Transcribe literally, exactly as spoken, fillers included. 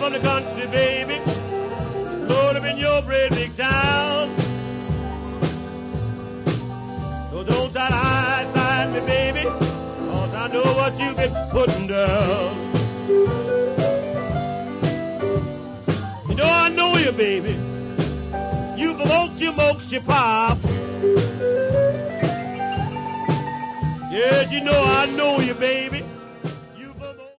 from the country, baby. Growing up in your great big town. So don't try to hide side me, baby, cause I know what you've been putting down. You know I know you, baby. You promote your mokes, your pop. Yes, you know I know you, baby.